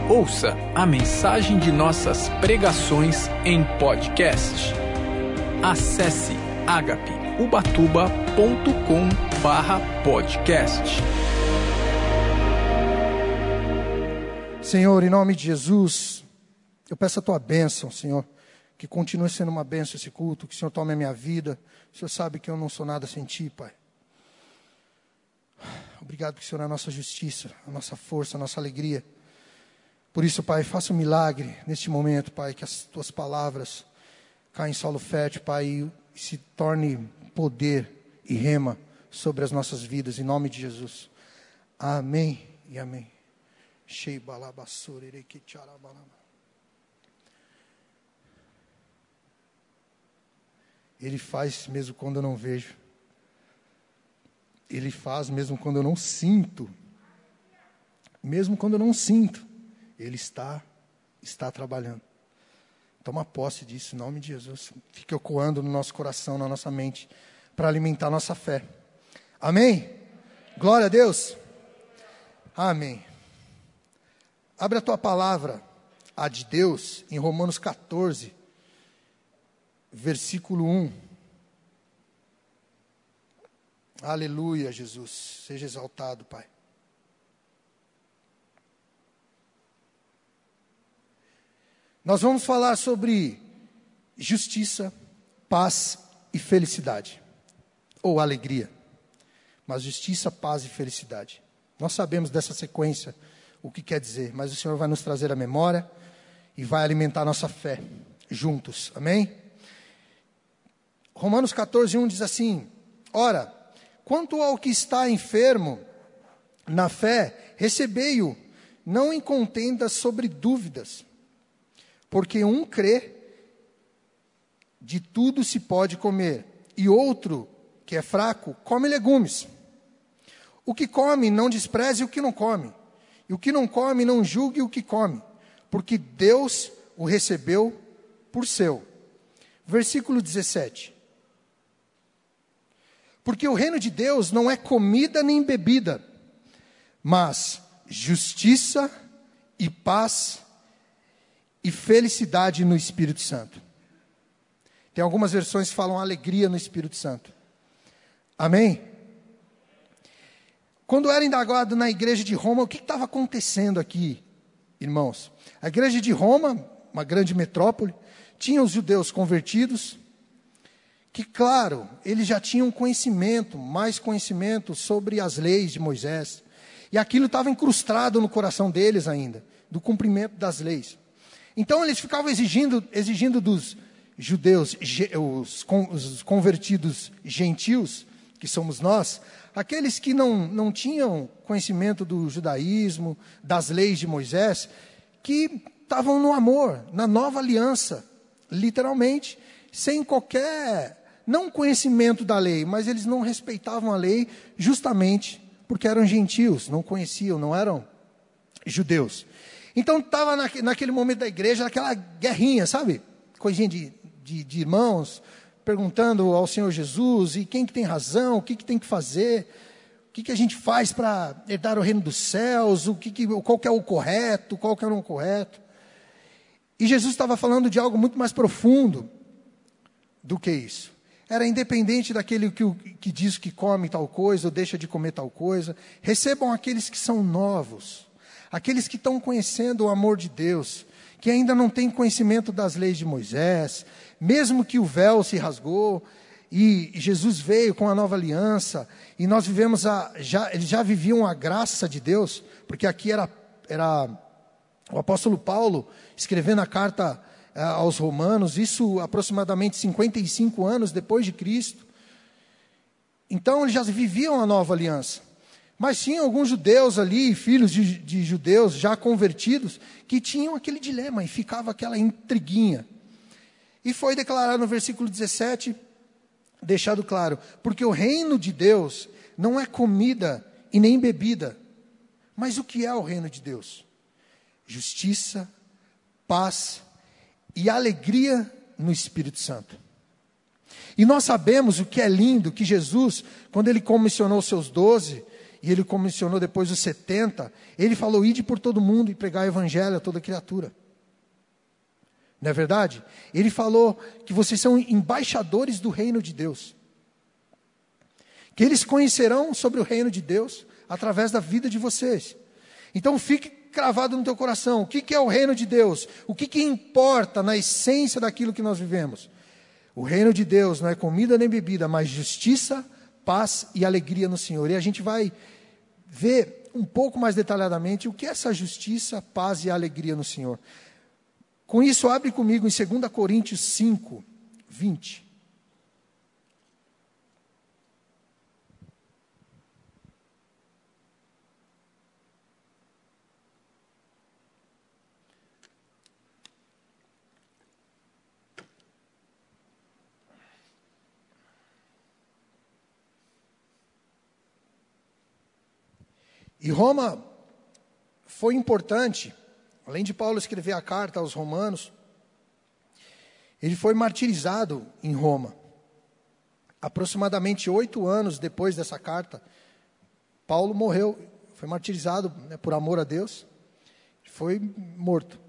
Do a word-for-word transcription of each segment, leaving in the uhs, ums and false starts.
Ouça a mensagem de nossas pregações em podcast. Acesse agape ubatuba ponto com barra podcast. Senhor, em nome de Jesus, eu peço a Tua bênção, Senhor, que continue sendo uma bênção esse culto, que o Senhor tome a minha vida. O Senhor sabe que eu não sou nada sem Ti, Pai. Obrigado porque o Senhor é a nossa justiça, a nossa força, a nossa alegria. Por isso, Pai, faça um milagre neste momento, Pai, que as Tuas palavras caem em solo fértil, Pai, e se torne poder e rema sobre as nossas vidas, em nome de Jesus. Amém e amém. Ele faz mesmo quando eu não vejo. Ele faz mesmo quando eu não sinto. Mesmo quando eu não sinto. Ele está, está trabalhando. Toma posse disso, em nome de Jesus. Fique ecoando no nosso coração, na nossa mente, para alimentar a nossa fé. Amém? Glória a Deus. Amém. Abre a tua palavra, a de Deus, em Romanos catorze, versículo um. Aleluia, Jesus. Seja exaltado, Pai. Nós vamos falar sobre justiça, paz e felicidade. Ou alegria. Mas justiça, paz e felicidade. Nós sabemos dessa sequência o que quer dizer. Mas o Senhor vai nos trazer a memória e vai alimentar a nossa fé juntos. Amém? Romanos catorze, um diz assim: ora, quanto ao que está enfermo na fé, recebei-o, não em contendas sobre dúvidas. Porque um crê, de tudo se pode comer, e outro, que é fraco, come legumes. O que come, não despreze o que não come, e o que não come, não julgue o que come, porque Deus o recebeu por seu. Versículo dezessete. Porque o reino de Deus não é comida nem bebida, mas justiça e paz e felicidade no Espírito Santo. Tem algumas versões que falam alegria no Espírito Santo. Amém? Quando era indagado na igreja de Roma, o que estava acontecendo aqui, irmãos? A igreja de Roma, uma grande metrópole, tinha os judeus convertidos, que, claro, eles já tinham conhecimento, mais conhecimento sobre as leis de Moisés. E aquilo estava incrustado no coração deles ainda, do cumprimento das leis. Então eles ficavam exigindo, exigindo dos judeus, os, os convertidos gentios, que somos nós, aqueles que não, não tinham conhecimento do judaísmo, das leis de Moisés, que estavam no amor, na nova aliança, literalmente, sem qualquer, não conhecimento da lei, mas eles não respeitavam a lei justamente porque eram gentios, não conheciam, não eram judeus. Então estava naquele momento da igreja, naquela guerrinha, sabe? Coisinha de, de, de irmãos, perguntando ao Senhor Jesus, e quem que tem razão, o que, que tem que fazer, o que, que a gente faz para herdar o reino dos céus, o que que, qual que é o correto, qual que é o não correto. E Jesus estava falando de algo muito mais profundo do que isso. Era independente daquele que, que diz que come tal coisa, ou deixa de comer tal coisa, recebam aqueles que são novos. Aqueles que estão conhecendo o amor de Deus, que ainda não têm conhecimento das leis de Moisés, mesmo que o véu se rasgou, e Jesus veio com a nova aliança, e nós vivemos, a, já, eles já viviam a graça de Deus, porque aqui era, era o apóstolo Paulo escrevendo a carta eh, aos Romanos, isso aproximadamente cinquenta e cinco anos depois de Cristo. Então eles já viviam a nova aliança. Mas tinha alguns judeus ali, filhos de, de judeus já convertidos, que tinham aquele dilema e ficava aquela intriguinha. E foi declarado no versículo dezessete, deixado claro, porque o reino de Deus não é comida e nem bebida. Mas o que é o reino de Deus? Justiça, paz e alegria no Espírito Santo. E nós sabemos o que é lindo, que Jesus, quando ele comissionou seus doze, e ele comissionou depois os setenta, ele falou: ide por todo mundo e pregar o evangelho a toda criatura. Não é verdade? Ele falou que vocês são embaixadores do reino de Deus. Que eles conhecerão sobre o reino de Deus através da vida de vocês. Então fique cravado no teu coração. O que, que é o reino de Deus? O que, que importa na essência daquilo que nós vivemos? O reino de Deus não é comida nem bebida, mas justiça, paz e alegria no Senhor. E a gente vai ver um pouco mais detalhadamente o que é essa justiça, paz e alegria no Senhor. Com isso, abre comigo em dois Coríntios cinco, vinte. E Roma foi importante, além de Paulo escrever a carta aos romanos, ele foi martirizado em Roma. Aproximadamente oito anos depois dessa carta, Paulo morreu, foi martirizado, né, por amor a Deus, foi morto.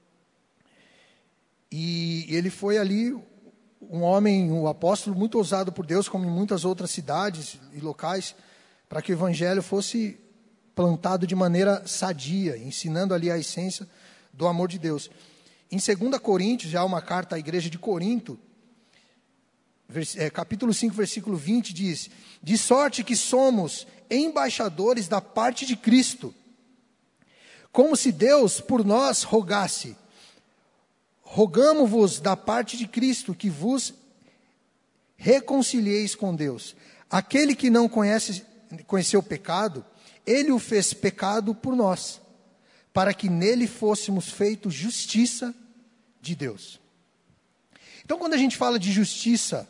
E ele foi ali um homem, um apóstolo muito ousado por Deus, como em muitas outras cidades e locais, para que o evangelho fosse plantado de maneira sadia, ensinando ali a essência do amor de Deus. Em dois Coríntios, já há uma carta à igreja de Corinto, vers, é, capítulo cinco, versículo vinte, diz: de sorte que somos embaixadores da parte de Cristo, como se Deus por nós rogasse. Rogamo-vos da parte de Cristo, que vos reconcilieis com Deus. Aquele que não conhece, conheceu o pecado, ele o fez pecado por nós, para que nele fôssemos feitos justiça de Deus. Então, quando a gente fala de justiça,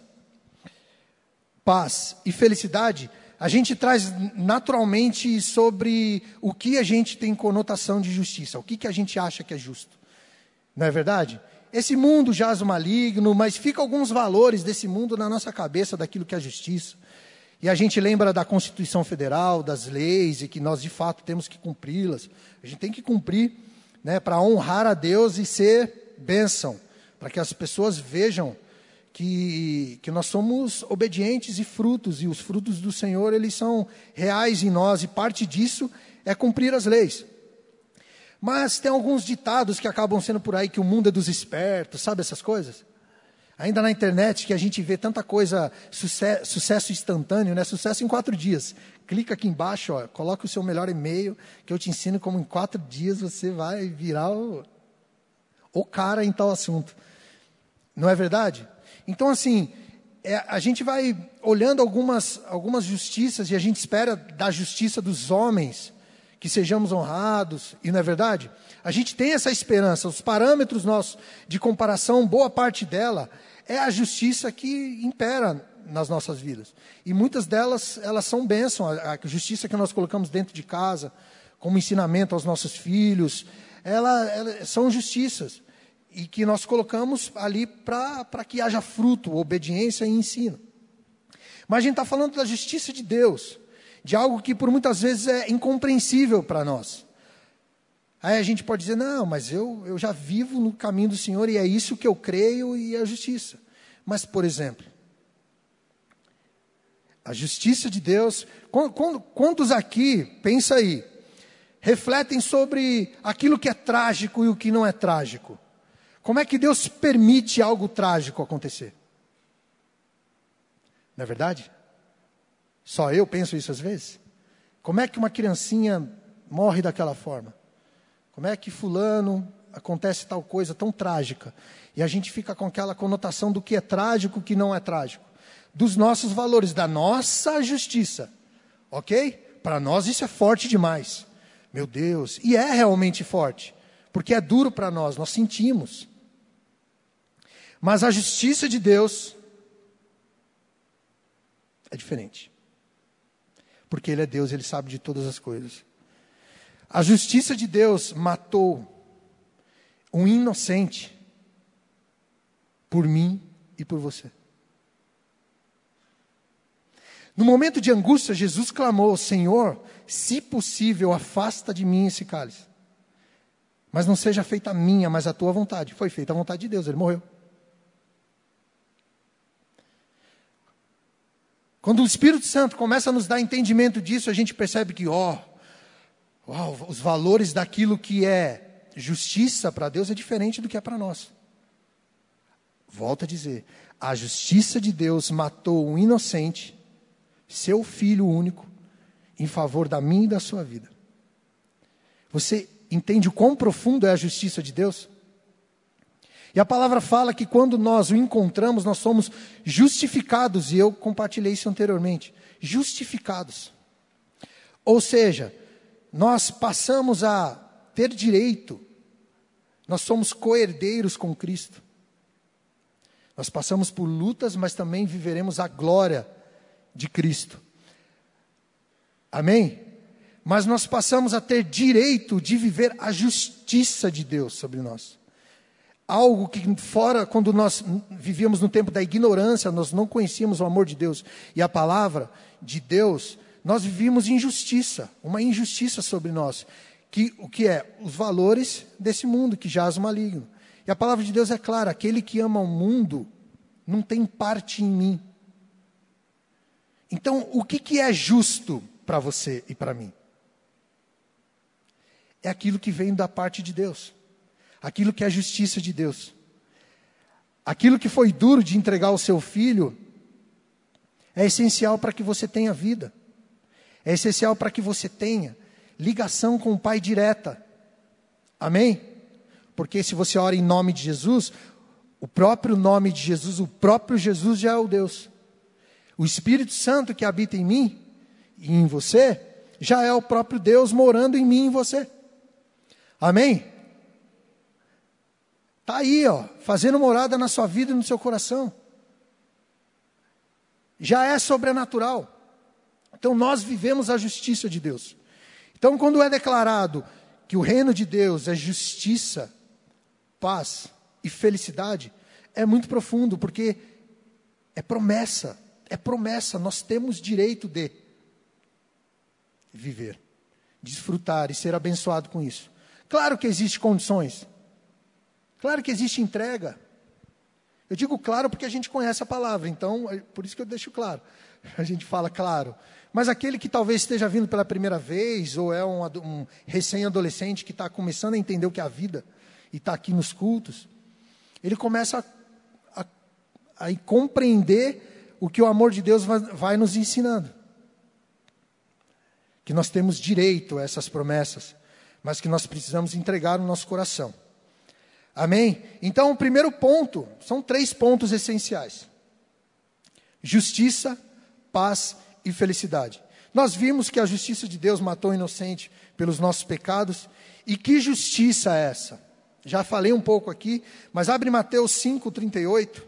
paz e felicidade, a gente traz naturalmente sobre o que a gente tem conotação de justiça, o que, que a gente acha que é justo. Não é verdade? Esse mundo jaz o maligno, mas fica alguns valores desse mundo na nossa cabeça, daquilo que é justiça. E a gente lembra da Constituição Federal, das leis, e que nós de fato temos que cumpri-las. A gente tem que cumprir, né, para honrar a Deus e ser bênção, para que as pessoas vejam que, que nós somos obedientes e frutos, e os frutos do Senhor, eles são reais em nós, e parte disso é cumprir as leis. Mas tem alguns ditados que acabam sendo por aí, que o mundo é dos espertos, sabe essas coisas? Ainda na internet, que a gente vê tanta coisa, sucesso, sucesso instantâneo, né? Sucesso em quatro dias. Clica aqui embaixo, ó, coloca o seu melhor e-mail, que eu te ensino como em quatro dias você vai virar o, o cara em tal assunto. Não é verdade? Então, assim, é, a gente vai olhando algumas, algumas justiças, e a gente espera da justiça dos homens que sejamos honrados, e não é verdade? A gente tem essa esperança, os parâmetros nossos de comparação, boa parte dela é a justiça que impera nas nossas vidas. E muitas delas, elas são bênção, a justiça que nós colocamos dentro de casa, como ensinamento aos nossos filhos, ela, ela, são justiças, e que nós colocamos ali para que haja fruto, obediência e ensino. Mas a gente está falando da justiça de Deus, de algo que por muitas vezes é incompreensível para nós. Aí a gente pode dizer: não, mas eu, eu já vivo no caminho do Senhor, e é isso que eu creio, e é a justiça. Mas, por exemplo, a justiça de Deus, quantos aqui, pensa aí, refletem sobre aquilo que é trágico e o que não é trágico? Como é que Deus permite algo trágico acontecer? Não é verdade? Só eu penso isso às vezes? Como é que uma criancinha morre daquela forma? Como é que fulano acontece tal coisa tão trágica? E a gente fica com aquela conotação do que é trágico e o que não é trágico. Dos nossos valores, da nossa justiça. Ok? Para nós isso é forte demais. Meu Deus. E é realmente forte. Porque é duro para nós, nós sentimos. Mas a justiça de Deus é diferente. Porque Ele é Deus, Ele sabe de todas as coisas. A justiça de Deus matou um inocente por mim e por você. No momento de angústia, Jesus clamou: Senhor, se possível, afasta de mim esse cálice. Mas não seja feita a minha, mas a tua vontade. Foi feita a vontade de Deus, ele morreu. Quando o Espírito Santo começa a nos dar entendimento disso, a gente percebe que, ó, uau, os valores daquilo que é justiça para Deus é diferente do que é para nós. Volto a dizer, a justiça de Deus matou um inocente, seu filho único, em favor da minha e da sua vida. Você entende o quão profundo é a justiça de Deus? E a palavra fala que quando nós o encontramos, nós somos justificados, e eu compartilhei isso anteriormente, justificados. Ou seja, nós passamos a ter direito, nós somos co-herdeiros com Cristo. Nós passamos por lutas, mas também viveremos a glória de Cristo. Amém? Mas nós passamos a ter direito de viver a justiça de Deus sobre nós. Algo que fora, quando nós vivíamos no tempo da ignorância, nós não conhecíamos o amor de Deus e a palavra de Deus, nós vivíamos injustiça, uma injustiça sobre nós. Que, o que é? Os valores desse mundo que jaz o maligno. E a palavra de Deus é clara: aquele que ama o mundo não tem parte em mim. Então, o que, que é justo para você e para mim? É aquilo que vem da parte de Deus. Aquilo que é a justiça de Deus. Aquilo que foi duro de entregar ao seu filho é essencial para que você tenha vida. É essencial para que você tenha ligação com o Pai direta. Amém? Porque se você ora em nome de Jesus, o próprio nome de Jesus, o próprio Jesus já é o Deus. O Espírito Santo que habita em mim e em você, já é o próprio Deus morando em mim e em você. Amém? Está aí, ó, fazendo morada na sua vida e no seu coração. Já é sobrenatural. Então nós vivemos a justiça de Deus. Então quando é declarado que o reino de Deus é justiça, paz e felicidade, é muito profundo, porque é promessa, é promessa, nós temos direito de viver, desfrutar e ser abençoado com isso. Claro que existem condições, claro que existe entrega. Eu digo claro porque a gente conhece a palavra, então, é por isso que eu deixo claro. A gente fala claro. Mas aquele que talvez esteja vindo pela primeira vez, ou é um, um recém-adolescente que está começando a entender o que é a vida, e está aqui nos cultos, ele começa a, a, a compreender o que o amor de Deus vai, vai nos ensinando. Que nós temos direito a essas promessas, mas que nós precisamos entregar no nosso coração. Amém? Então, o primeiro ponto, são três pontos essenciais: justiça, paz e felicidade. Nós vimos que a justiça de Deus matou o inocente pelos nossos pecados. E que justiça é essa? Já falei um pouco aqui, mas abre Mateus cinco, trinta e oito.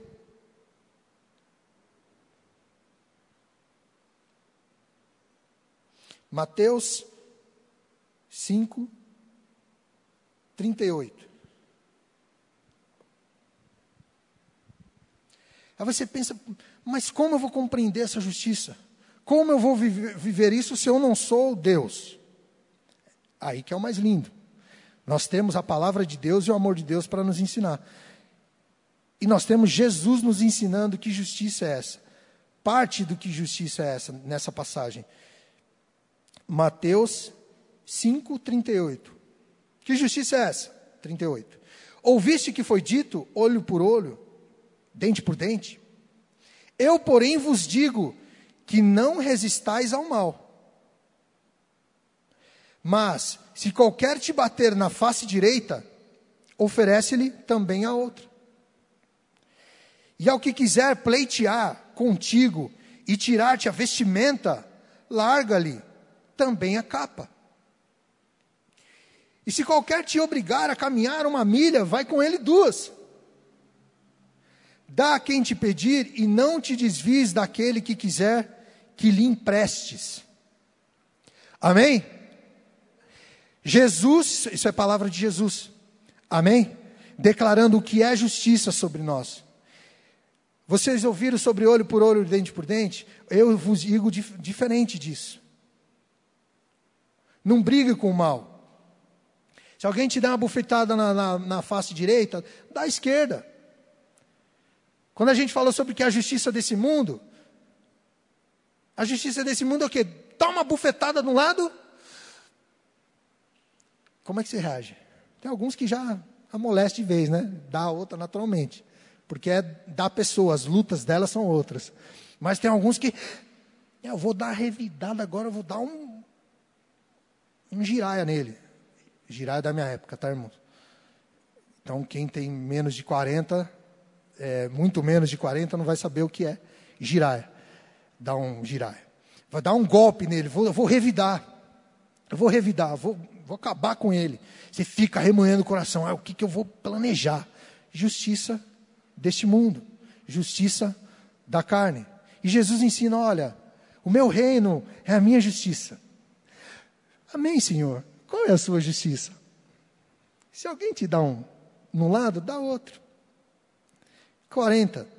Mateus cinco, trinta e oito. Aí você pensa, mas como eu vou compreender essa justiça? Como eu vou viver, viver isso se eu não sou Deus? Aí que é o mais lindo. Nós temos a palavra de Deus e o amor de Deus para nos ensinar. E nós temos Jesus nos ensinando que justiça é essa. Parte do que justiça é essa nessa passagem. Mateus cinco, trinta e oito. Que justiça é essa? trinta e oito. Ouviste que foi dito, olho por olho, dente por dente? Eu, porém, vos digo que não resistais ao mal. Mas, se qualquer te bater na face direita, oferece-lhe também a outra. E ao que quiser pleitear contigo e tirar-te a vestimenta, larga-lhe também a capa. E se qualquer te obrigar a caminhar uma milha, vai com ele duas. Dá a quem te pedir e não te desvies daquele que quiser que lhe emprestes. Amém? Jesus, isso é palavra de Jesus. Amém? Declarando o que é justiça sobre nós. Vocês ouviram sobre olho por olho, dente por dente? Eu vos digo dif- diferente disso. Não brigue com o mal. Se alguém te dá uma bufetada na, na, na face direita, dá à esquerda. Quando a gente falou sobre que a justiça desse mundo, a justiça desse mundo é o quê? Dá uma bufetada de um lado, como é que você reage? Tem alguns que já amoleste de vez, né? Dá a outra naturalmente. Porque é da pessoa, as lutas delas são outras. Mas tem alguns que, eu vou dar revidada agora, eu vou dar um, um giraia nele. Giraia da minha época, tá, irmão? Então, quem tem menos de quarenta, é, muito menos de quarenta, não vai saber o que é giraia. Dá um giraia. Vai dar um golpe nele, vou, eu vou revidar. Eu vou revidar, vou, vou acabar com ele. Você fica remoendo o coração. Ah, o que, que eu vou planejar? Justiça deste mundo. Justiça da carne. E Jesus ensina, olha, o meu reino é a minha justiça. Amém, Senhor? Qual é a sua justiça? Se alguém te dá um num lado, dá outro. quarenta.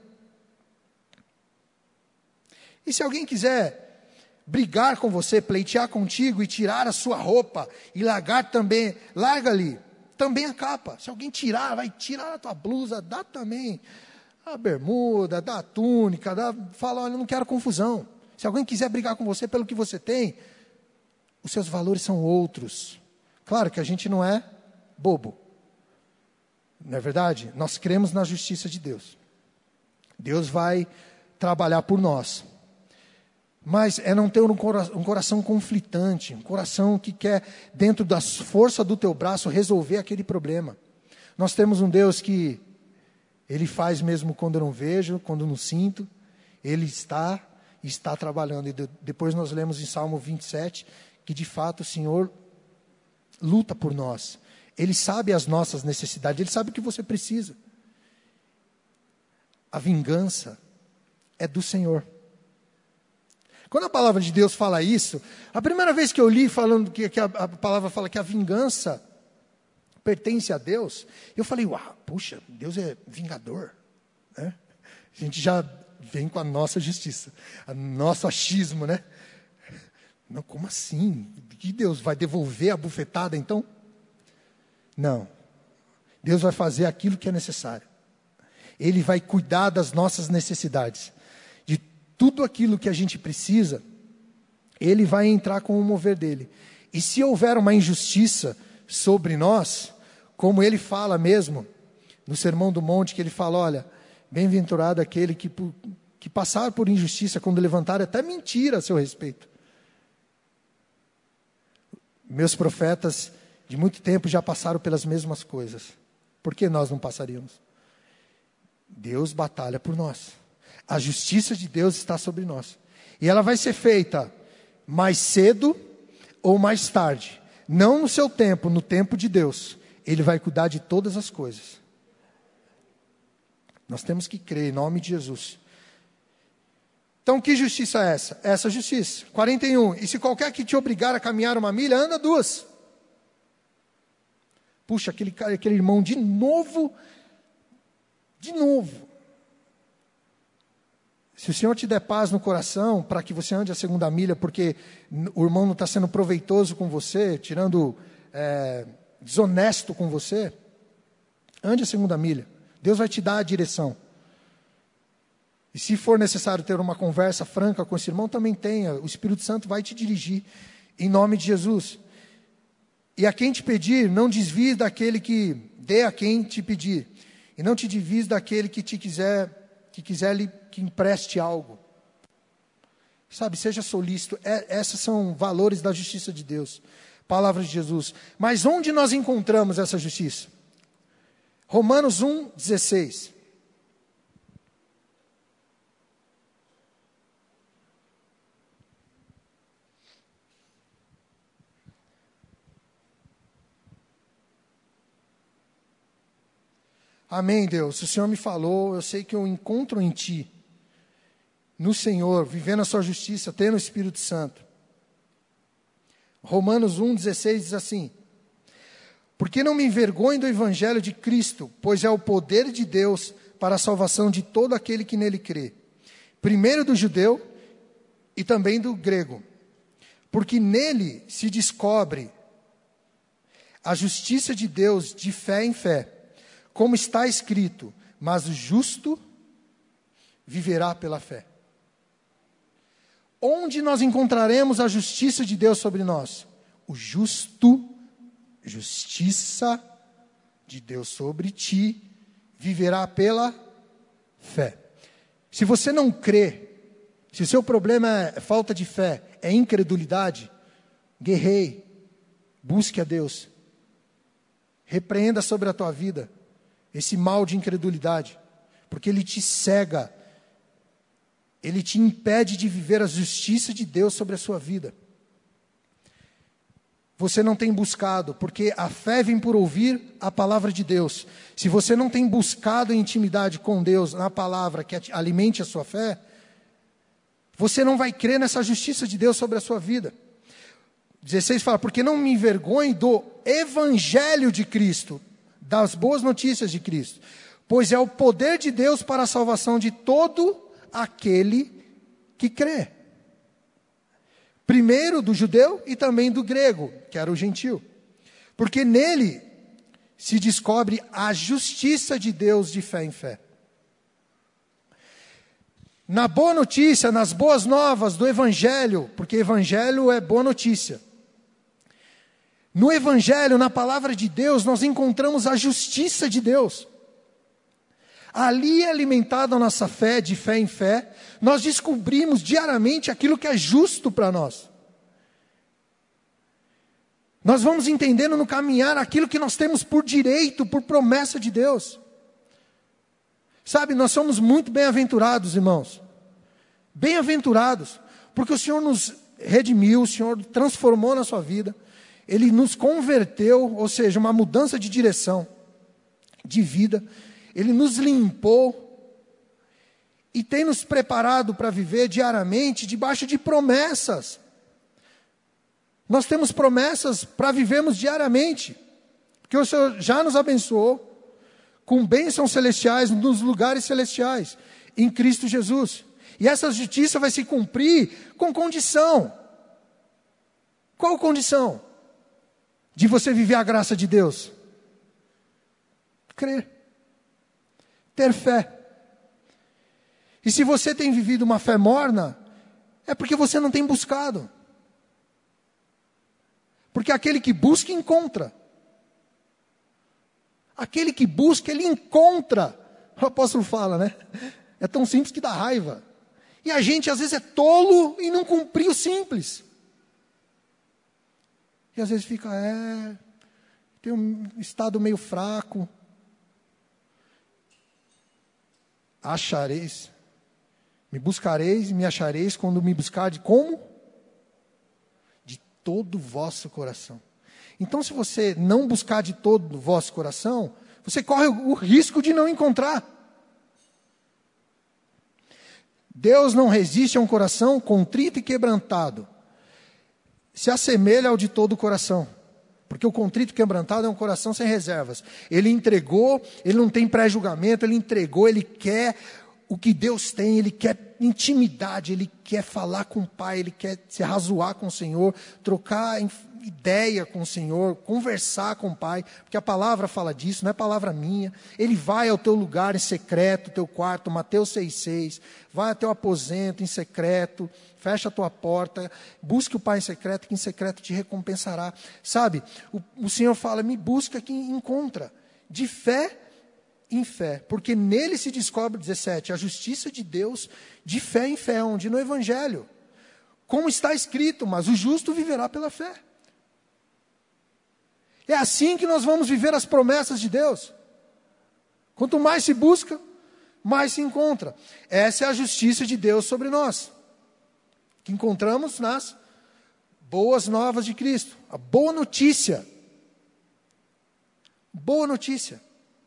E se alguém quiser brigar com você, pleitear contigo e tirar a sua roupa e largar também, larga ali, também a capa. Se alguém tirar, vai tirar a tua blusa, dá também a bermuda, dá a túnica, dá, fala, olha, eu não quero confusão. Se alguém quiser brigar com você pelo que você tem, os seus valores são outros. Claro que a gente não é bobo. Não é verdade? Nós cremos na justiça de Deus. Deus vai trabalhar por nós. Mas é não ter um coração, um coração conflitante, um coração que quer, dentro da força do teu braço, resolver aquele problema. Nós temos um Deus que, Ele faz mesmo quando eu não vejo, quando não sinto. Ele está e está trabalhando. E de, depois nós lemos em Salmo vinte e sete, que de fato o Senhor luta por nós. Ele sabe as nossas necessidades, Ele sabe o que você precisa. A vingança é do Senhor. Quando a palavra de Deus fala isso, a primeira vez que eu li falando que, que a, a palavra fala que a vingança pertence a Deus, eu falei, uau, puxa, Deus é vingador, né? A gente já vem com a nossa justiça, o nosso achismo, né? Não, como assim? Que Deus vai devolver a bufetada então? Não. Deus vai fazer aquilo que é necessário. Ele vai cuidar das nossas necessidades. De tudo aquilo que a gente precisa, Ele vai entrar com o mover dele. E se houver uma injustiça sobre nós, como Ele fala mesmo, no Sermão do Monte, que Ele fala, olha, bem-aventurado aquele que, que passar por injustiça, quando levantar até mentira a seu respeito. Meus profetas de muito tempo já passaram pelas mesmas coisas. Por que nós não passaríamos? Deus batalha por nós. A justiça de Deus está sobre nós. E ela vai ser feita mais cedo ou mais tarde. Não no seu tempo, no tempo de Deus. Ele vai cuidar de todas as coisas. Nós temos que crer em nome de Jesus. Então, que justiça é essa? Essa justiça. quarenta e um. E se qualquer que te obrigar a caminhar uma milha, anda duas. Puxa, aquele, aquele irmão de novo, de novo. Se o Senhor te der paz no coração, para que você ande a segunda milha, porque o irmão não está sendo proveitoso com você, tirando, é, desonesto com você, ande a segunda milha. Deus vai te dar a direção. E se for necessário ter uma conversa franca com esse irmão, também tenha. O Espírito Santo vai te dirigir, em nome de Jesus. E a quem te pedir, não desvies daquele que dê a quem te pedir. E não te desvies daquele que te quiser, que quiser lhe que empreste algo. Sabe, seja solícito. É, esses são valores da justiça de Deus. Palavra de Jesus. Mas onde nós encontramos essa justiça? Romanos um, dezesseis. Amém, Deus. O Senhor me falou, eu sei que eu encontro em Ti, no Senhor, vivendo a Sua justiça, tendo o Espírito Santo. Romanos um, dezesseis diz assim: porque não me envergonho do Evangelho de Cristo, pois é o poder de Deus para a salvação de todo aquele que nele crê. Primeiro do judeu e também do grego. Porque nele se descobre a justiça de Deus de fé em fé. Como está escrito, mas o justo viverá pela fé. Onde nós encontraremos a justiça de Deus sobre nós? O justo, justiça de Deus sobre ti, viverá pela fé. Se você não crê, se o seu problema é falta de fé, é incredulidade, guerreie, busque a Deus. Repreenda sobre a tua vida esse mal de incredulidade, porque ele te cega, ele te impede de viver a justiça de Deus sobre a sua vida. Você não tem buscado, porque a fé vem por ouvir a palavra de Deus. Se você não tem buscado em intimidade com Deus, na palavra que alimente a sua fé, você não vai crer nessa justiça de Deus sobre a sua vida. dezesseis fala, porque não me envergonhe do evangelho de Cristo, das boas notícias de Cristo, pois é o poder de Deus para a salvação de todo aquele que crê. Primeiro do judeu e também do grego, que era o gentil. Porque nele se descobre a justiça de Deus de fé em fé. Na boa notícia, nas boas novas do evangelho, porque evangelho é boa notícia. No evangelho, na palavra de Deus, nós encontramos a justiça de Deus. Ali é alimentada a nossa fé, de fé em fé, nós descobrimos diariamente aquilo que é justo para nós. Nós vamos entendendo no caminhar aquilo que nós temos por direito, por promessa de Deus. Sabe, nós somos muito bem-aventurados, irmãos. Bem-aventurados, porque o Senhor nos redimiu, o Senhor transformou na sua vida, Ele nos converteu, ou seja, uma mudança de direção, de vida. Ele nos limpou e tem nos preparado para viver diariamente debaixo de promessas. Nós temos promessas para vivermos diariamente, porque o Senhor já nos abençoou com bênçãos celestiais nos lugares celestiais, em Cristo Jesus. E essa justiça vai se cumprir com condição. Qual condição? De você viver a graça de Deus? Crer. Ter fé. E se você tem vivido uma fé morna, é porque você não tem buscado. Porque aquele que busca, encontra. Aquele que busca, ele encontra. O apóstolo fala, né? É tão simples que dá raiva. E a gente às vezes é tolo e não cumpriu o simples. E às vezes fica, é, tem um estado meio fraco. Achareis, me buscareis e me achareis quando me buscardes como? De todo o vosso coração. Então, se você não buscar de todo o vosso coração, você corre o risco de não encontrar. Deus não resiste a um coração contrito e quebrantado. Se assemelha ao de todo o coração. Porque o contrito e quebrantado é um coração sem reservas. Ele entregou, ele não tem pré-julgamento, ele entregou, ele quer o que Deus tem, ele quer intimidade, ele quer falar com o Pai, ele quer se razoar com o Senhor, trocar ideia com o Senhor, conversar com o Pai, porque a palavra fala disso, não é palavra minha. Ele vai ao teu lugar em secreto, teu quarto, Mateus seis, seis, vai ao teu aposento em secreto, fecha a tua porta, busque o Pai em secreto, que em secreto te recompensará. Sabe, o, o Senhor fala, me busca que encontra, de fé em fé, porque nele se descobre, dezessete, a justiça de Deus de fé em fé, onde no Evangelho, como está escrito, mas o justo viverá pela fé. É assim que nós vamos viver as promessas de Deus. Quanto mais se busca, mais se encontra. Essa é a justiça de Deus sobre nós, que encontramos nas boas novas de Cristo. A boa notícia. Boa notícia.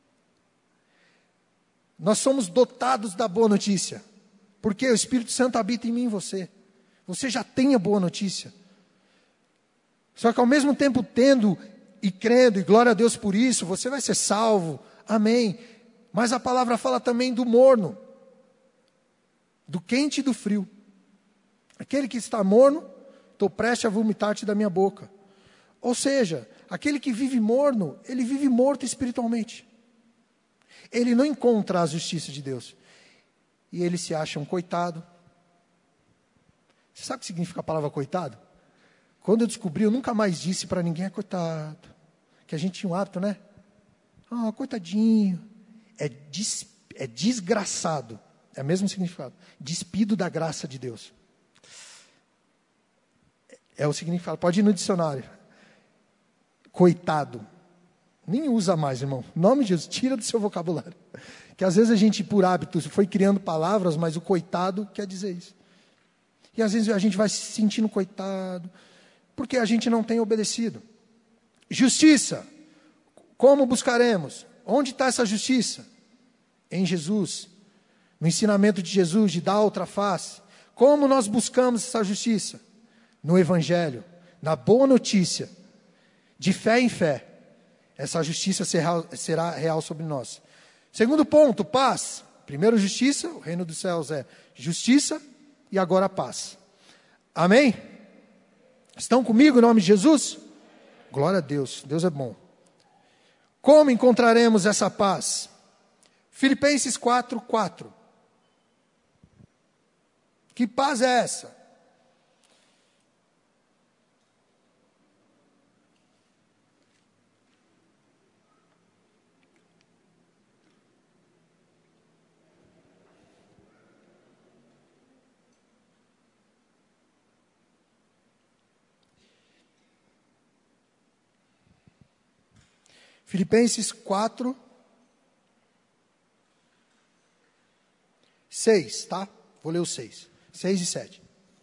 Nós somos dotados da boa notícia, porque o Espírito Santo habita em mim e você. Você já tem a boa notícia. Só que ao mesmo tempo tendo e crendo, e glória a Deus por isso, você vai ser salvo, amém. Mas a palavra fala também do morno, do quente e do frio. Aquele que está morno, estou prestes a vomitar-te da minha boca. Ou seja, aquele que vive morno, ele vive morto espiritualmente. Ele não encontra a justiça de Deus. E ele se acha um coitado. Você sabe o que significa a palavra coitado? Quando eu descobri, eu nunca mais disse para ninguém, é coitado. Que a gente tinha um hábito, né? Ah, coitadinho. É, des, é desgraçado. É o mesmo significado. Despido da graça de Deus. É o significado. Pode ir no dicionário. Coitado. Nem usa mais, irmão. Em nome de Jesus, tira do seu vocabulário. Que às vezes a gente, por hábito, foi criando palavras, mas o coitado quer dizer isso. E às vezes a gente vai se sentindo coitado, porque a gente não tem obedecido. Justiça. Como buscaremos? Onde está essa justiça? Em Jesus. No ensinamento de Jesus, de dar outra face. Como nós buscamos essa justiça? No Evangelho. Na boa notícia. De fé em fé. Essa justiça será, será real sobre nós. Segundo ponto, paz. Primeiro, justiça. O reino dos céus é justiça. E agora paz. Amém? Estão comigo em nome de Jesus? Glória a Deus. Deus é bom. Como encontraremos essa paz? Filipenses quatro, quatro. Que paz é essa? Filipenses quatro, seis, tá? Vou ler os seis. seis e sete.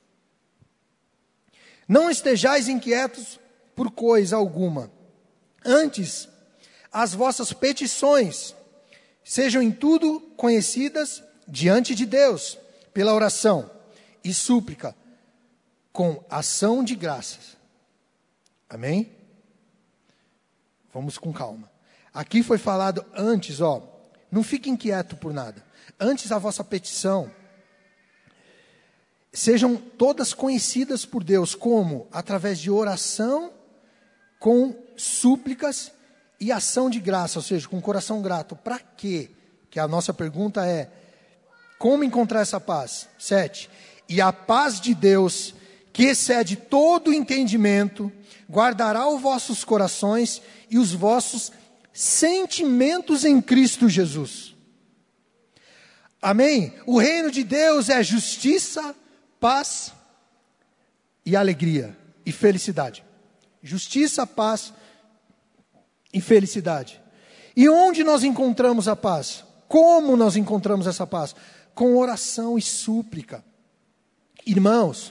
Não estejais inquietos por coisa alguma. Antes, as vossas petições sejam em tudo conhecidas diante de Deus, pela oração e súplica, com ação de graças. Amém? Vamos com calma. Aqui foi falado antes, ó, não fique inquieto por nada. Antes a vossa petição sejam todas conhecidas por Deus, como? Através de oração, com súplicas e ação de graça, ou seja, com coração grato. Para quê? Que a nossa pergunta é, como encontrar essa paz? Sete. E a paz de Deus, que excede todo o entendimento, guardará os vossos corações e os vossos sentimentos em Cristo Jesus. Amém? O reino de Deus é justiça, paz e alegria e felicidade. Justiça, paz e felicidade. E onde nós encontramos a paz? Como nós encontramos essa paz? Com oração e súplica. Irmãos,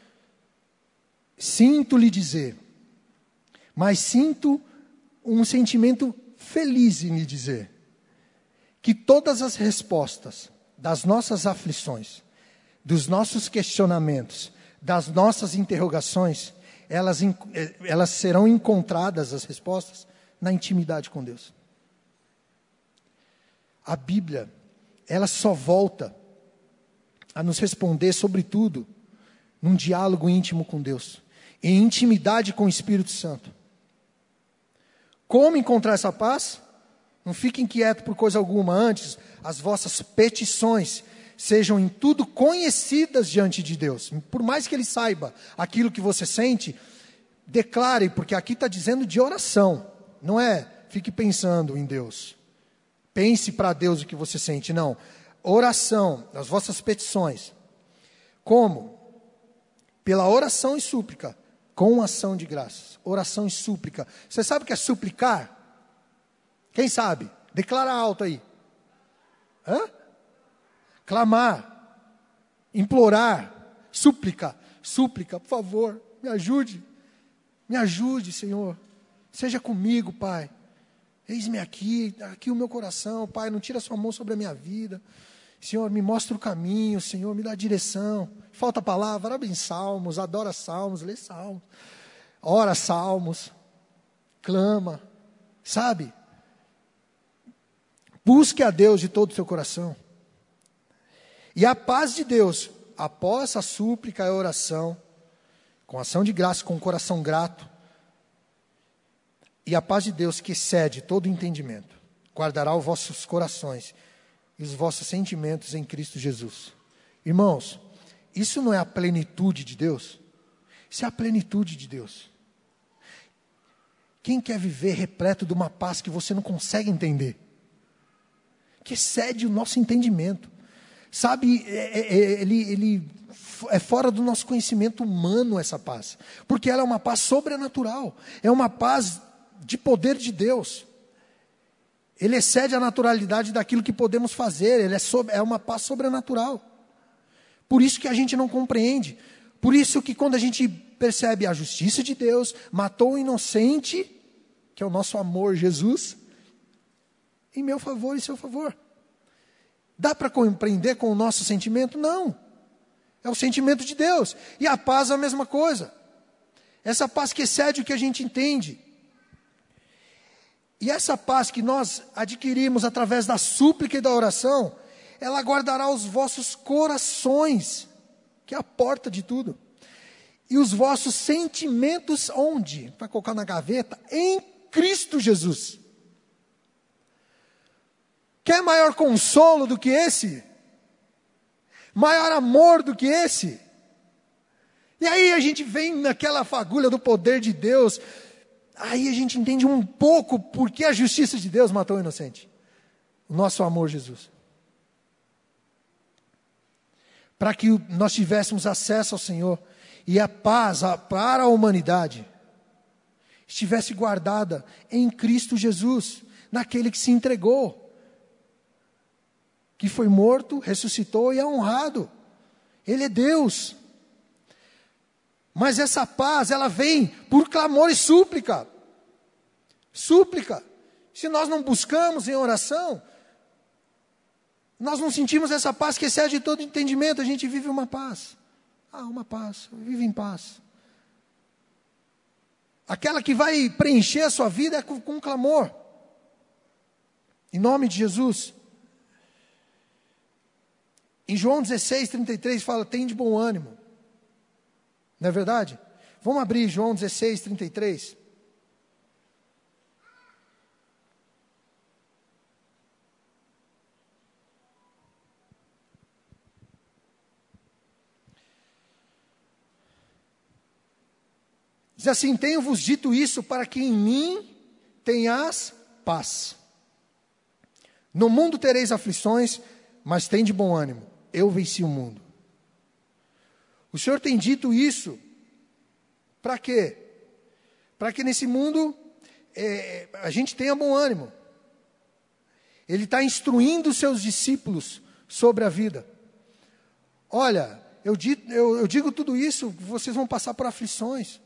sinto lhe dizer, mas sinto um sentimento feliz em lhe dizer, que todas as respostas das nossas aflições, dos nossos questionamentos, das nossas interrogações, elas, elas serão encontradas, as respostas, na intimidade com Deus. A Bíblia, ela só volta a nos responder, sobretudo, num diálogo íntimo com Deus, em intimidade com o Espírito Santo. Como encontrar essa paz? Não fique inquieto por coisa alguma. Antes, as vossas petições sejam em tudo conhecidas diante de Deus. Por mais que Ele saiba aquilo que você sente, declare, porque aqui está dizendo de oração. Não é, fique pensando em Deus. Pense para Deus o que você sente. Não, oração, as vossas petições. Como? Pela oração e súplica, com ação de graças. Oração e súplica. Você sabe o que é suplicar? Quem sabe? Declara alto aí. Hã? Clamar. Implorar. Súplica. Súplica, por favor, me ajude. Me ajude, Senhor. Seja comigo, Pai. Eis-me aqui, aqui o meu coração. Pai, não tira a sua mão sobre a minha vida. Senhor, me mostra o caminho. Senhor, me dá a direção. Falta palavra, abre em salmos, adora salmos, lê salmos. Ora salmos. Clama. Sabe? Busque a Deus de todo o seu coração. E a paz de Deus, após a súplica e a oração, com ação de graça, com o coração grato, e a paz de Deus que excede todo entendimento, guardará os vossos corações e os vossos sentimentos em Cristo Jesus. Irmãos, isso não é a plenitude de Deus? Isso é a plenitude de Deus. Quem quer viver repleto de uma paz que você não consegue entender? Que excede o nosso entendimento. Sabe, é, é, ele, ele é fora do nosso conhecimento humano essa paz. Porque ela é uma paz sobrenatural. É uma paz de poder de Deus. Ele excede a naturalidade daquilo que podemos fazer. Ele é, sobre, é uma paz sobrenatural. Por isso que a gente não compreende. Por isso que quando a gente percebe a justiça de Deus, matou o inocente, que é o nosso amor Jesus, em meu favor e seu favor. Dá para compreender com o nosso sentimento? Não. É o sentimento de Deus. E a paz é a mesma coisa. Essa paz que excede o que a gente entende. E essa paz que nós adquirimos através da súplica e da oração, ela guardará os vossos corações, que é a porta de tudo. E os vossos sentimentos, onde? Para colocar na gaveta? Em Cristo Jesus. Quer maior consolo do que esse? Maior amor do que esse? E aí a gente vem naquela fagulha do poder de Deus. Aí a gente entende um pouco por que a justiça de Deus matou o inocente. O nosso amor, Jesus. Para que nós tivéssemos acesso ao Senhor e a paz para a humanidade estivesse guardada em Cristo Jesus, naquele que se entregou, que foi morto, ressuscitou e é honrado. Ele é Deus. Mas essa paz, ela vem por clamor e súplica. Súplica. Se nós não buscamos em oração, nós não sentimos essa paz que excede todo entendimento. A gente vive uma paz. Ah, uma paz. Vive em paz. Aquela que vai preencher a sua vida é com, com clamor. Em nome de Jesus. Em João dezesseis, trinta e três fala, tem de bom ânimo. Não é verdade? Vamos abrir João dezesseis, trinta e três. Diz assim, tenho-vos dito isso para que em mim tenhas paz. No mundo tereis aflições, mas tem de bom ânimo. Eu venci o mundo. O Senhor tem dito isso para quê? Para que nesse mundo é, a gente tenha bom ânimo. Ele está instruindo os seus discípulos sobre a vida. Olha, eu digo, eu, eu digo tudo isso, vocês vão passar por aflições.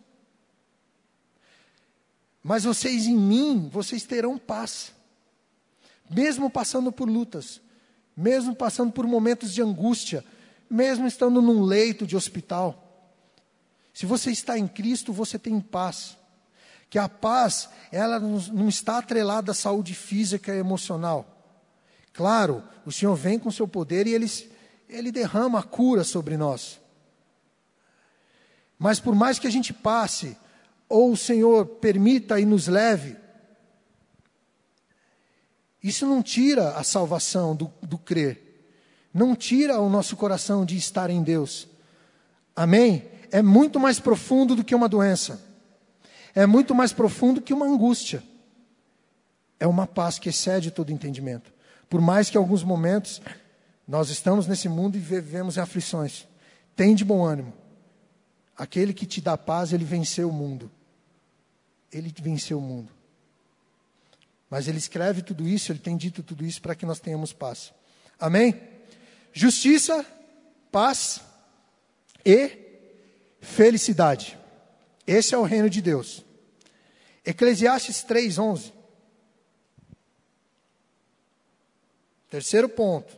Mas vocês em mim, vocês terão paz. Mesmo passando por lutas, mesmo passando por momentos de angústia, mesmo estando num leito de hospital. Se você está em Cristo, você tem paz. Que a paz, ela não está atrelada à saúde física e emocional. Claro, o Senhor vem com seu poder e Ele, Ele derrama a cura sobre nós. Mas por mais que a gente passe, ou o Senhor permita e nos leve, isso não tira a salvação do, do crer. Não tira o nosso coração de estar em Deus. Amém? É muito mais profundo do que uma doença. É muito mais profundo que uma angústia. É uma paz que excede todo entendimento. Por mais que em alguns momentos nós estamos nesse mundo e vivemos em aflições. Tem de bom ânimo. Aquele que te dá paz, ele venceu o mundo. Ele venceu o mundo. Mas ele escreve tudo isso, ele tem dito tudo isso para que nós tenhamos paz. Amém? Justiça, paz e felicidade. Esse é o reino de Deus. Eclesiastes três, onze. Terceiro ponto.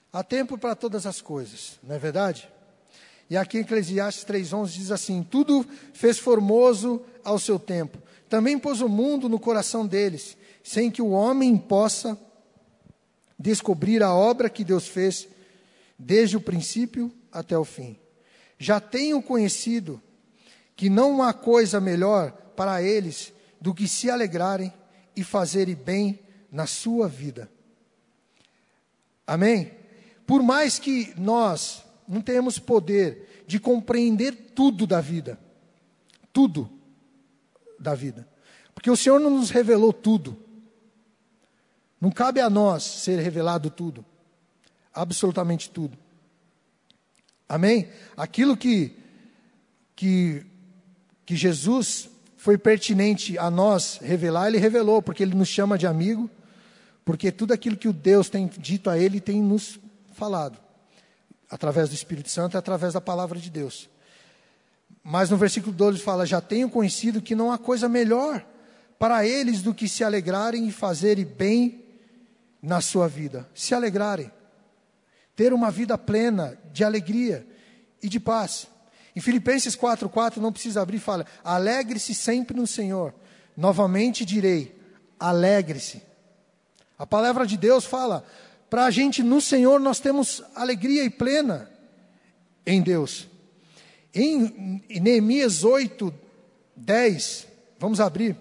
Há tempo para todas as coisas, não é verdade? E aqui em Eclesiastes três, onze diz assim: tudo fez formoso ao seu tempo. Também pôs o mundo no coração deles, sem que o homem possa descobrir a obra que Deus fez, desde o princípio até o fim. Já tenho conhecido que não há coisa melhor para eles do que se alegrarem e fazerem bem na sua vida. Amém? Por mais que nós não tenhamos poder de compreender tudo da vida, tudo da vida, porque o Senhor não nos revelou tudo, não cabe a nós ser revelado tudo, absolutamente tudo. Amém? Aquilo que, que, que Jesus foi pertinente a nós revelar, Ele revelou, porque Ele nos chama de amigo, porque tudo aquilo que o Deus tem dito a Ele tem nos falado, através do Espírito Santo e através da palavra de Deus. Mas no versículo doze fala: já tenho conhecido que não há coisa melhor para eles do que se alegrarem e fazerem bem na sua vida. Se alegrarem, ter uma vida plena de alegria e de paz. Em Filipenses quatro, quatro, não precisa abrir, fala: alegre-se sempre no Senhor. Novamente direi, alegre-se. A palavra de Deus fala, para a gente no Senhor nós temos alegria e plena em Deus. Em, em Neemias oito, dez, vamos abrir.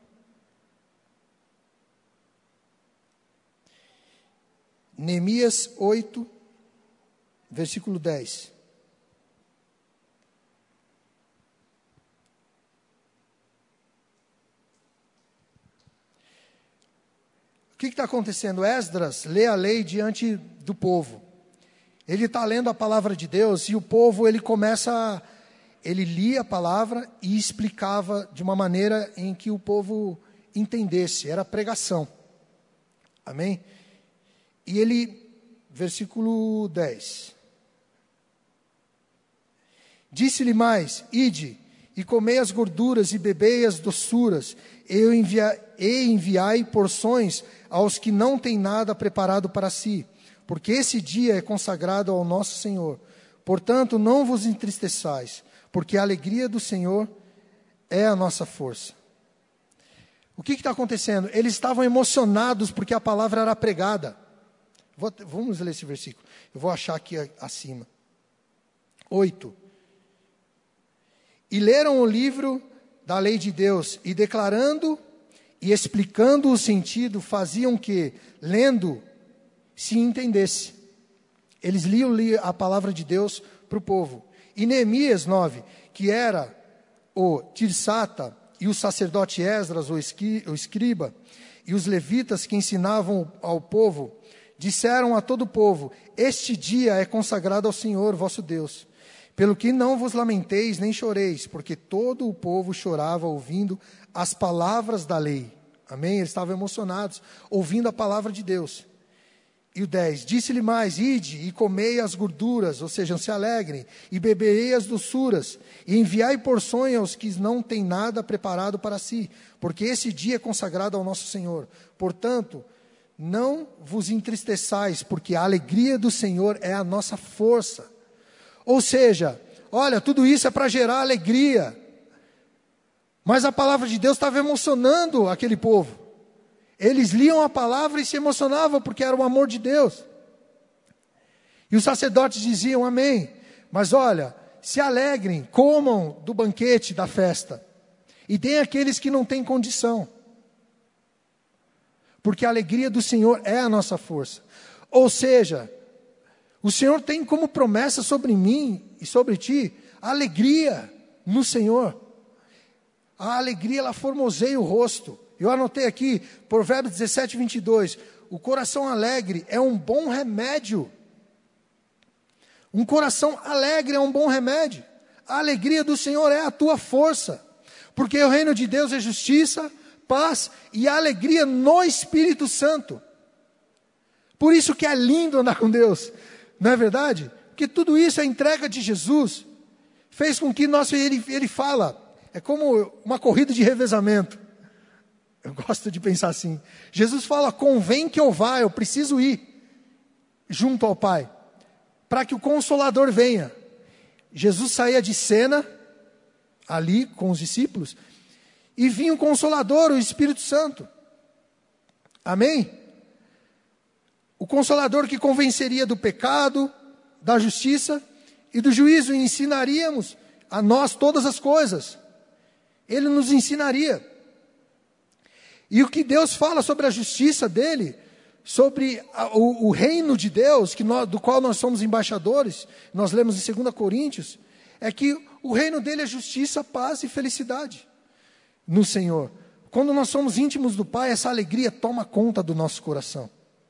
Neemias oito, versículo dez. O que está acontecendo? Esdras lê a lei diante do povo. Ele está lendo a palavra de Deus e o povo, ele começa, a, ele lia a palavra e explicava de uma maneira em que o povo entendesse, era pregação. Amém? E ele, versículo dez. Disse-lhe mais: ide e comei as gorduras e bebei as doçuras, eu envia, e enviai porções aos que não têm nada preparado para si, porque esse dia é consagrado ao nosso Senhor. Portanto, não vos entristeçais, porque a alegria do Senhor é a nossa força. O que está acontecendo? Eles estavam emocionados porque a palavra era pregada. Vou, vamos ler esse versículo. Eu vou achar aqui acima. oito. E leram o livro da lei de Deus, e declarando e explicando o sentido, faziam que, lendo, se entendesse. Eles liam a palavra de Deus para o povo. E Neemias nove, que era o Tirsata, e o sacerdote Esdras, o escriba, e os levitas que ensinavam ao povo, disseram a todo o povo: este dia é consagrado ao Senhor vosso Deus, pelo que não vos lamenteis nem choreis, porque todo o povo chorava ouvindo as palavras da lei. Amém? Eles estavam emocionados, ouvindo a palavra de Deus. E o dez, disse-lhe mais: ide e comei as gorduras, ou seja, se alegrem, e beberei as doçuras, e enviai porções aos que não têm nada preparado para si, porque esse dia é consagrado ao nosso Senhor. Portanto, não vos entristeçais, porque a alegria do Senhor é a nossa força. Ou seja, olha, tudo isso é para gerar alegria. Mas a palavra de Deus estava emocionando aquele povo. Eles liam a palavra e se emocionavam porque era o amor de Deus. E os sacerdotes diziam amém. Mas olha, se alegrem, comam do banquete da festa. E deem àqueles que não têm condição. Porque a alegria do Senhor é a nossa força. Ou seja, o Senhor tem como promessa sobre mim e sobre ti a alegria no Senhor. A alegria, ela formoseia o rosto. Eu anotei aqui, Provérbios dezessete, vinte e dois. O coração alegre é um bom remédio. Um coração alegre é um bom remédio. A alegria do Senhor é a tua força. Porque o reino de Deus é justiça, paz e alegria no Espírito Santo. Por isso que é lindo andar com Deus. Não é verdade? Porque tudo isso, a entrega de Jesus, fez com que nós, ele, ele fala, é como uma corrida de revezamento. Eu gosto de pensar assim. Jesus fala: convém que eu vá, eu preciso ir. junto ao Pai, para que o Consolador venha. Jesus saía de cena, ali com os discípulos, e vinha o Consolador, o Espírito Santo. Amém? O Consolador que convenceria do pecado, da justiça e do juízo, e ensinaríamos a nós todas as coisas. Ele nos ensinaria. E o que Deus fala sobre a justiça dele, sobre a, o, o reino de Deus, que nós, do qual nós somos embaixadores, nós lemos em dois Coríntios, é que o reino dele é justiça, paz e felicidade no Senhor. Quando nós somos íntimos do Pai, essa alegria toma conta do nosso coração.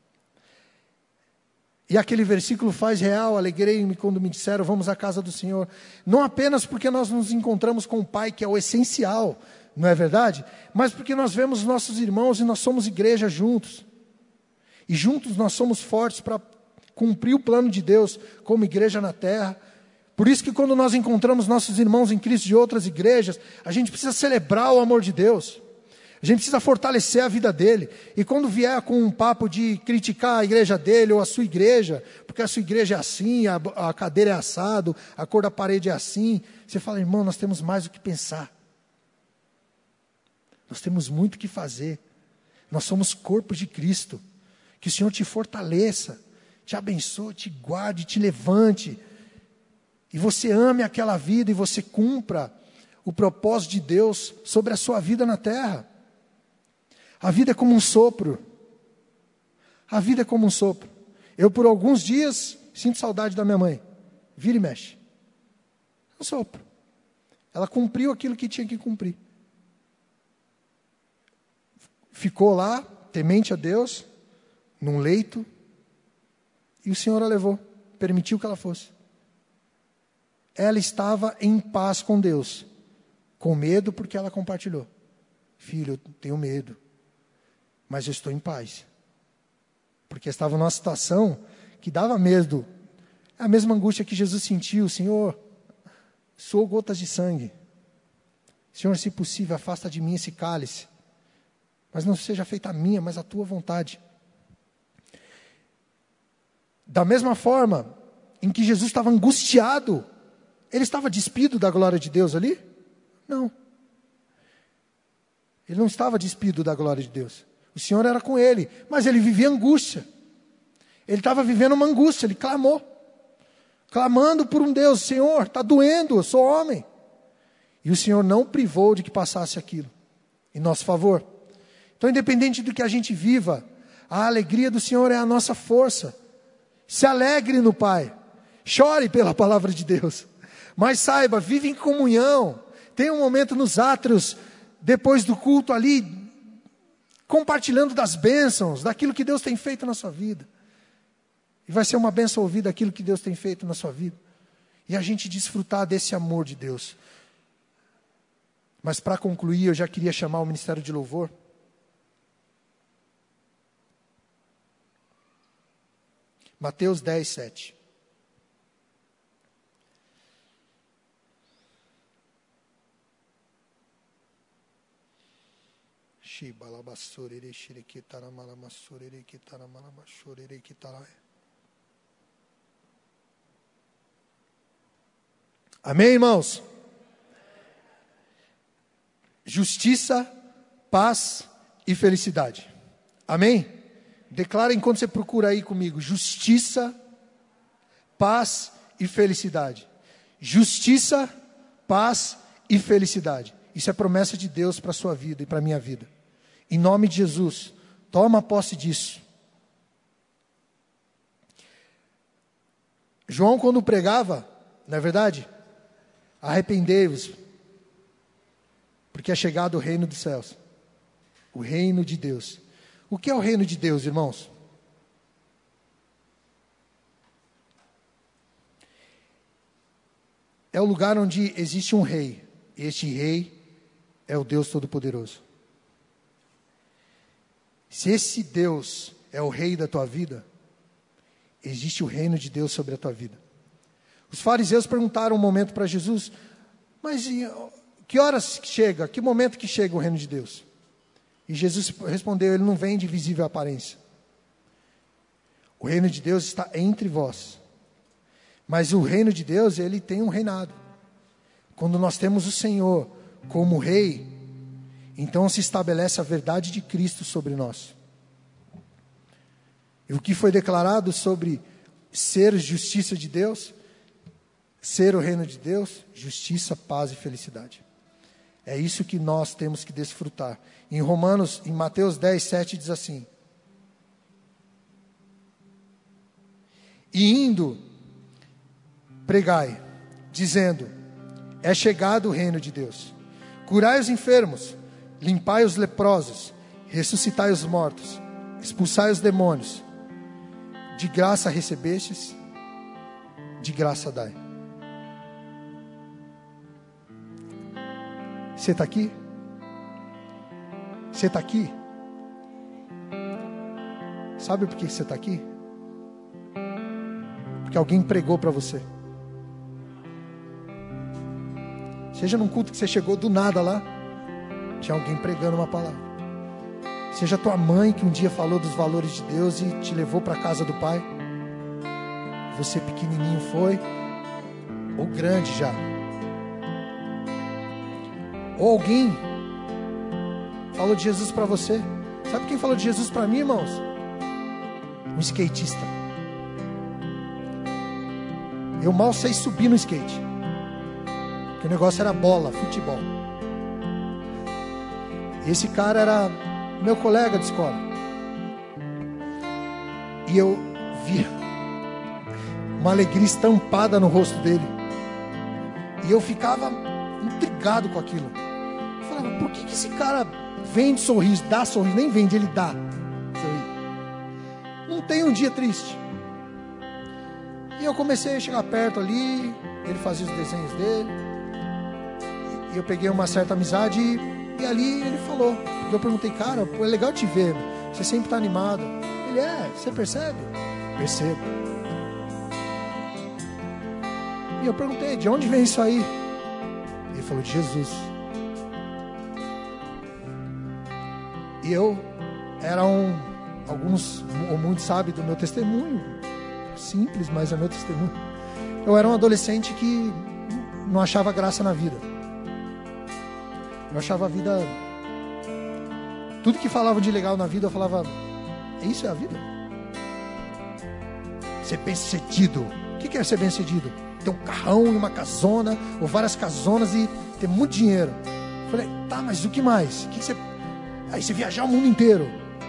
E aquele versículo faz real: alegrei-me quando me disseram, vamos à casa do Senhor. Não apenas porque nós nos encontramos com o Pai, que é o essencial, não é verdade? Mas porque nós vemos nossos irmãos e nós somos igreja juntos. E juntos nós somos fortes para cumprir o plano de Deus como igreja na terra. Por isso que quando nós encontramos nossos irmãos em Cristo de outras igrejas, a gente precisa celebrar o amor de Deus. A gente precisa fortalecer a vida dele. E quando vier com um papo de criticar a igreja dele ou a sua igreja, porque a sua igreja é assim, a, a cadeira é assado, a cor da parede é assim, você fala, irmão, nós temos mais o que pensar. Nós temos muito o que fazer. Nós somos corpo de Cristo. Que o Senhor te fortaleça, te abençoe, te guarde, te levante. E você ame aquela vida e você cumpra o propósito de Deus sobre a sua vida na terra. A vida é como um sopro. A vida é como um sopro. Eu por alguns dias sinto saudade da minha mãe. Vira e mexe. É um sopro. Ela cumpriu aquilo que tinha que cumprir. Ficou lá, temente a Deus, num leito, e o Senhor a levou, permitiu que ela fosse. Ela estava em paz com Deus, com medo porque ela compartilhou. Filho, eu tenho medo, mas eu estou em paz. Porque estava numa situação que dava medo. É a mesma angústia que Jesus sentiu. Senhor, sou gotas de sangue. Senhor, se possível, afasta de mim esse cálice. Mas não seja feita a minha, mas a tua vontade. Da mesma forma em que Jesus estava angustiado, ele estava despido da glória de Deus ali? Não. Ele não estava despido da glória de Deus. O Senhor era com ele, mas ele vivia angústia. Ele estava vivendo uma angústia, ele clamou. Clamando por um Deus, Senhor, está doendo, eu sou homem. E o Senhor não privou de que passasse aquilo, em nosso favor. Então, independente do que a gente viva, a alegria do Senhor é a nossa força. Se alegre no Pai. Chore pela palavra de Deus. Mas saiba, vive em comunhão. Tenha um momento nos átrios, depois do culto ali, compartilhando das bênçãos, daquilo que Deus tem feito na sua vida. E vai ser uma bênção ouvir daquilo que Deus tem feito na sua vida. E a gente desfrutar desse amor de Deus. Mas para concluir, eu já queria chamar o Ministério de Louvor. Mateus dez, sete. Amém, irmãos? Justiça, paz e felicidade. Amém? Declara enquanto você procura aí comigo. Justiça, paz e felicidade. Justiça, paz e felicidade. Isso é promessa de Deus para a sua vida e para a minha vida. Em nome de Jesus, toma posse disso. João, quando pregava, não é verdade? Arrependei-vos, porque é chegado o reino dos céus. O reino de Deus. O que é o reino de Deus, irmãos? É o lugar onde existe um rei. Este rei é o Deus Todo-Poderoso. Se esse Deus é o rei da tua vida, existe o reino de Deus sobre a tua vida. Os fariseus perguntaram um momento para Jesus, mas que horas chega, que momento que chega o reino de Deus? E Jesus respondeu, ele não vem de visível aparência. O reino de Deus está entre vós. Mas o reino de Deus, ele tem um reinado. Quando nós temos o Senhor como rei, então se estabelece a verdade de Cristo sobre nós. E o que foi declarado sobre ser justiça de Deus, ser o reino de Deus, justiça, paz e felicidade. É isso que nós temos que desfrutar. Em Romanos, em Mateus dez, sete diz assim: E indo, pregai, dizendo, é chegado o reino de Deus. Curai os enfermos, limpai os leprosos, ressuscitai os mortos, expulsai os demônios. De graça recebestes, de graça dai. Você está aqui? Você está aqui? Sabe por que você está aqui? Porque alguém pregou para você. Seja num culto que você chegou do nada lá, tinha alguém pregando uma palavra. Seja tua mãe que um dia falou dos valores de Deus e te levou para a casa do Pai. Você pequenininho foi, ou grande já. Ou alguém falou de Jesus para você. Sabe quem falou de Jesus para mim, irmãos? Um skatista. Eu mal sei subir no skate, porque o negócio era bola, futebol. Esse cara era meu colega de escola. E eu via uma alegria estampada no rosto dele. E eu ficava intrigado com aquilo. Eu falava, por que, que esse cara vende sorriso, dá sorriso, nem vende, ele dá sorriso. Não tem um dia triste. E eu comecei a chegar perto ali, ele fazia os desenhos dele. E eu peguei uma certa amizade e, e ali ele falou. Porque eu perguntei, cara, pô, é legal te ver, você sempre está animado. Ele, é, você percebe? Percebo. E eu perguntei, de onde vem isso aí? Ele falou, de Jesus. E eu era um, alguns ou muitos sabem do meu testemunho, simples, mas é meu testemunho. Eu era um adolescente que não achava graça na vida. Eu achava a vida, tudo que falavam de legal na vida, eu falava, isso é a vida? Ser bem-sucedido. O que é ser bem-sucedido? Ter um carrão e uma casona, ou várias casonas e ter muito dinheiro. Eu falei, tá, mas o que mais? O que você... Aí você viajar o mundo inteiro.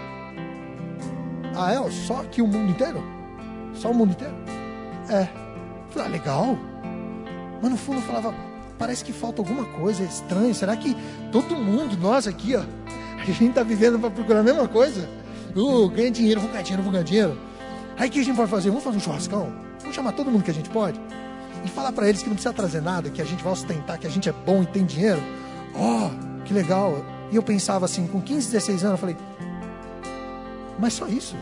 Ah, é? Só aqui o mundo inteiro? Só o mundo inteiro? É. Eu falei, ah, legal. Mas no fundo eu falava, parece que falta alguma coisa, é estranho. Será que todo mundo, nós aqui, ó, a gente está vivendo para procurar a mesma coisa? Uh, ganha dinheiro, vou ganhar dinheiro, vou ganhar dinheiro. Aí o que a gente vai fazer? Vamos fazer um churrascão? Vamos chamar todo mundo que a gente pode? E falar para eles que não precisa trazer nada, que a gente vai ostentar, que a gente é bom e tem dinheiro. Ó, oh, que legal. E eu pensava assim, com quinze, dezesseis anos, eu falei, mas só isso?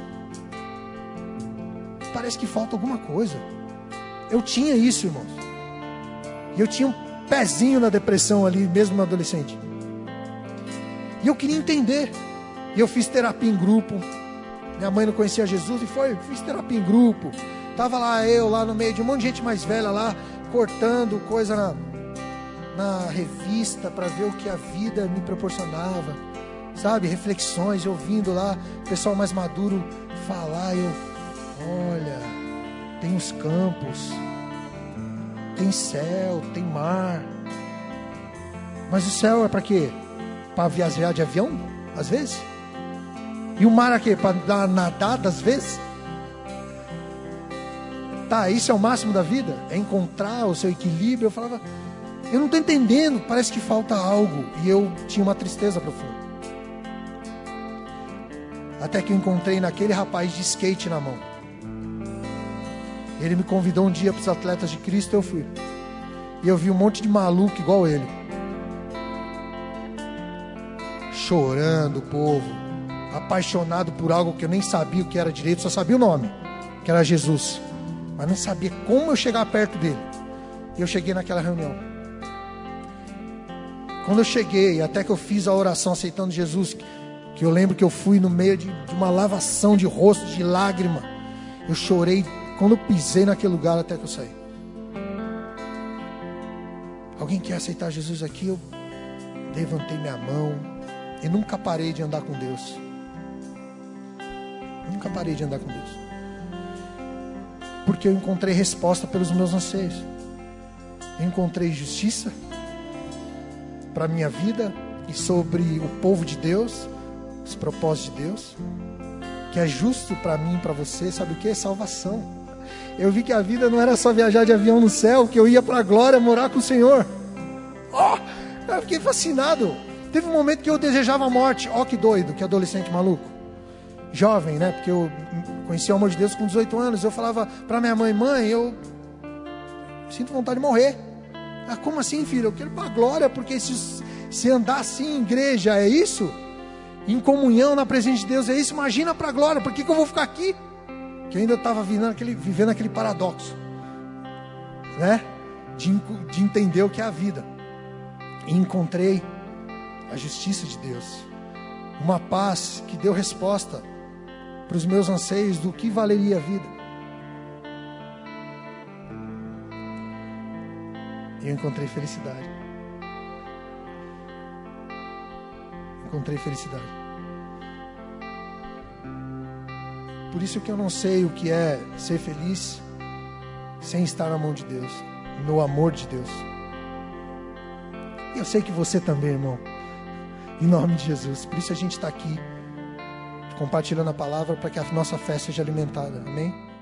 Parece que falta alguma coisa. Eu tinha isso, irmãos. E eu tinha um pezinho na depressão ali, mesmo no adolescente. E eu queria entender. E eu fiz terapia em grupo. Minha mãe não conhecia Jesus e foi, fiz terapia em grupo. Tava lá eu, lá no meio de um monte de gente mais velha lá, cortando coisa na, na revista para ver o que a vida me proporcionava. Sabe, reflexões, ouvindo lá o pessoal mais maduro falar. Eu, olha, tem os campos, tem céu, tem mar. Mas o céu é para quê? Para viajar de avião, às vezes? E o mar é quê? Para dar nadada, às vezes? Tá, isso é o máximo da vida? É encontrar o seu equilíbrio? Eu falava, eu não estou entendendo, parece que falta algo. E eu tinha uma tristeza profunda. Até que eu encontrei naquele rapaz de skate na mão. Ele me convidou um dia para os Atletas de Cristo, eu fui. E eu vi um monte de maluco igual ele. Chorando, o povo. Apaixonado por algo que eu nem sabia o que era direito, só sabia o nome, que era Jesus. Mas não sabia como eu chegar perto dele. E eu cheguei naquela reunião. Quando eu cheguei, até que eu fiz a oração aceitando Jesus, que eu lembro que eu fui no meio de, de uma lavação de rosto, de lágrima. Eu chorei quando eu pisei naquele lugar até que eu saí. Alguém quer aceitar Jesus aqui? Eu levantei minha mão e nunca parei de andar com Deus. Nunca parei de andar com Deus. Porque eu encontrei resposta pelos meus anseios. Eu encontrei justiça para a minha vida e sobre o povo de Deus, os propósitos de Deus, que é justo para mim e para você. Sabe o que? Salvação. Eu vi que a vida não era só viajar de avião no céu, que eu ia para a glória morar com o Senhor. Oh, eu fiquei fascinado. Teve um momento que eu desejava a morte. Ó, oh, que doido, que adolescente maluco. Jovem, né? Porque eu conheci o amor de Deus com dezoito anos. Eu falava para minha mãe: mãe, eu sinto vontade de morrer. Ah, como assim, filho? Eu quero ir para a glória, porque se, se andar assim em igreja é isso, em comunhão na presença de Deus é isso, imagina para a glória. Por que, que eu vou ficar aqui? Que eu ainda estava vivendo aquele, vivendo aquele paradoxo, né? De, de entender o que é a vida. E encontrei a justiça de Deus, uma paz que deu resposta para os meus anseios do que valeria a vida. E eu encontrei felicidade. Encontrei felicidade. Por isso que eu não sei o que é ser feliz sem estar na mão de Deus, no amor de Deus. E eu sei que você também, irmão, em nome de Jesus. Por isso a gente está aqui compartilhando a palavra para que a nossa fé seja alimentada, amém?